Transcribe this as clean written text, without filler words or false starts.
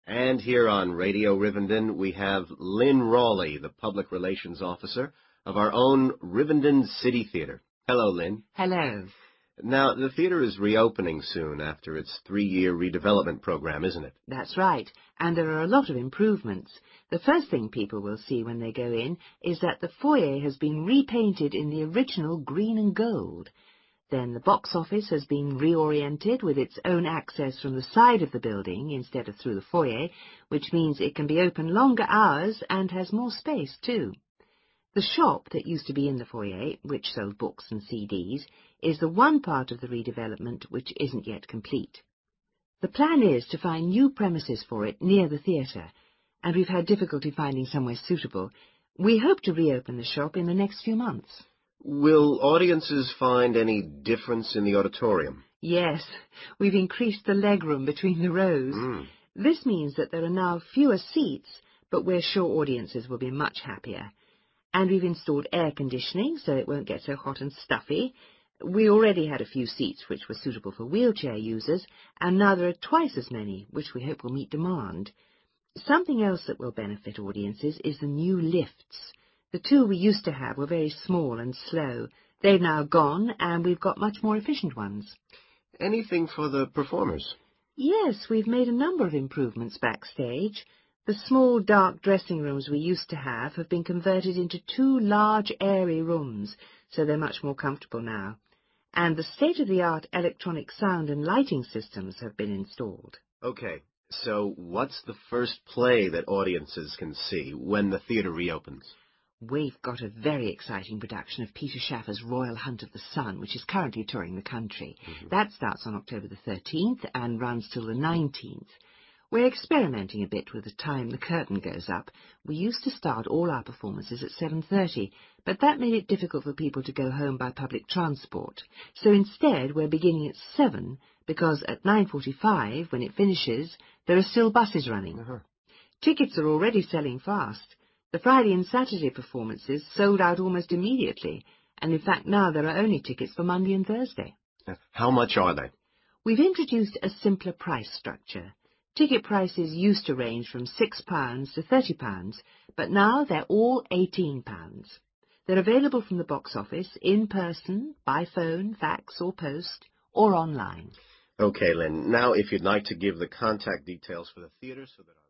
And here on Radio Rivendell, we have Lynn Rawley, the Public Relations Officer of our own Rivendell City Theatre. Hello, Lynn. Hello. Now, the theatre is reopening soon after its 3-year redevelopment program, isn't it? That's right, and there are a lot of improvements. The first thing people will see when they go in is that the foyer has been repainted in the original green and gold. Then the box office has been reoriented with its own access from the side of the building instead of through the foyer, which means it can be open longer hours and has more space too. The shop that used to be in the foyer, which sold books and CDs, is the one part of the redevelopment which isn't yet complete. The plan is to find new premises for it near the theatre, and we've had difficulty finding somewhere suitable. We hope to reopen the shop in the next few months. Will audiences find any difference in the auditorium? Yes, we've increased the legroom between the rows. This means that there are now fewer seats, but we're sure audiences will be much happier. And we've installed air conditioning so it won't get so hot and stuffy. We already had a few seats which were suitable for wheelchair users, and now there are twice as many, which we hope will meet demand. Something else that will benefit audiences is the new lifts. The two we used to have were very small and slow. They've now gone, and we've got much more efficient ones. Anything for the performers? Yes, we've made a number of improvements backstage. The small, dark dressing rooms we used to have been converted into 2 large, airy rooms, so they're much more comfortable now. And the state-of-the-art electronic sound and lighting systems have been installed. Okay, so what's the first play that audiences can see when the theatre reopens? We've got a very exciting production of Peter Shaffer's Royal Hunt of the Sun, which is currently touring the country. That starts on October the 13th and runs till the 19th. We're experimenting a bit with the time the curtain goes up. We used to start all our performances at 7:30, but that made it difficult for people to go home by public transport. So instead, we're beginning at 7, because at 9:45, when it finishes, there are still buses running. Tickets are already selling fast. The Friday and Saturday performances sold out almost immediately, and in fact now there are only tickets for Monday and Thursday. How much are they? We've introduced a simpler price structure. Ticket prices used to range from £6 to £30, but now they're all £18. They're available from the box office, in person, by phone, fax or post, or online. Okay, Lynn. Now, if you'd like to give the contact details for the theatre so that